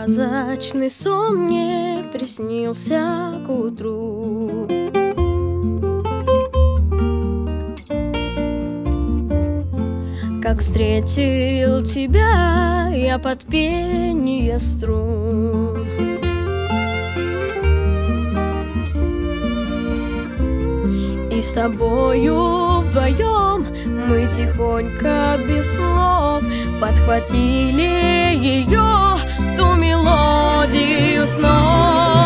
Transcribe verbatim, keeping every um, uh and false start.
Сказочный сон мне приснился к утру. Как встретил тебя я под пение струн. И с тобою вдвоем мы тихонько без слов подхватили ее, ту мелодию снов.